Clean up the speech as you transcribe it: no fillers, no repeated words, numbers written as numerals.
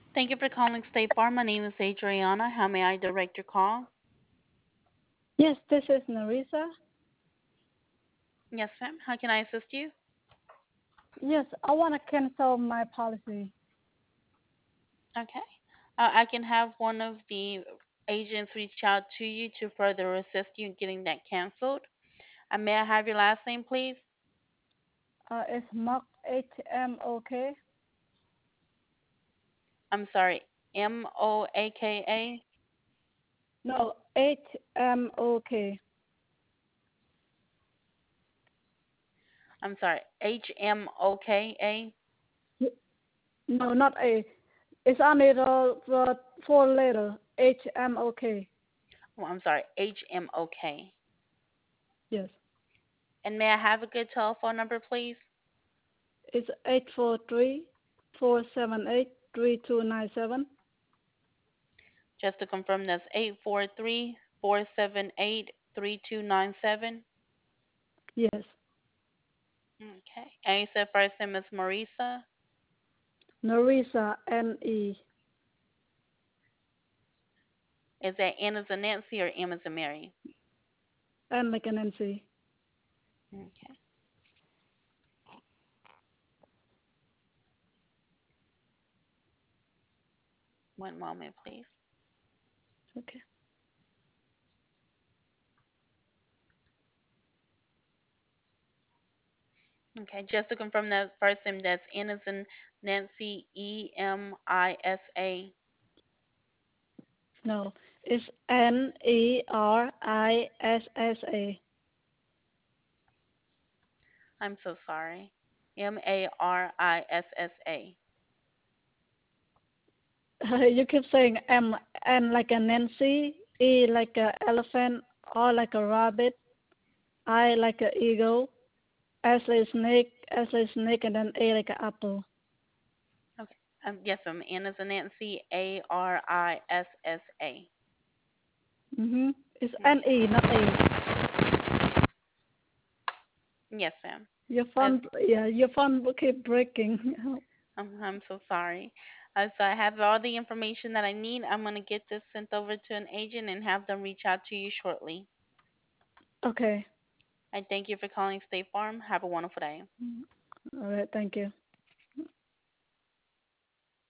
Thank you for calling State Farm. My name is Adriana. How may I direct your call? Yes, this is Narisa. Yes, ma'am. How can I assist you? Yes, I want to cancel my policy. Okay. I can have one of the agents reach out to you to further assist you in getting that canceled. May I have your last name, please? It's Mark HMOK. I'm sorry, Moaka. No, HMOK. I'm sorry, HMOKA. No, not A. It's only the four letter HMOK. Oh, I'm sorry, HMOK. Yes, And may I have a good telephone number, please? it's 843-478-3297. Just to confirm, that's 843-478-3297. Yes, Okay. And you said first name is Marisa. Narisa NE. Is that N as in Nancy or M as in Mary? And like an NC. Okay. One moment, please. Okay. Okay. Just to confirm that first name, that's N as in Nancy, Emisa. No, it's NERISSA. I'm so sorry. Marissa. You keep saying M like a Nancy, E like a elephant, R like a rabbit, I like a eagle, S like snake, and then A like a apple. Okay. Yes, I'm N as in Nancy, Arissa. It's Okay. N E, not A. Yes, ma'am. Your Uh, phone, yeah, your phone will keep breaking. I'm so sorry. So I have all the information that I need. I'm going to get this sent over to an agent and have them reach out to you shortly. Okay. I thank you for calling State Farm. Have a wonderful day. All right. Thank you.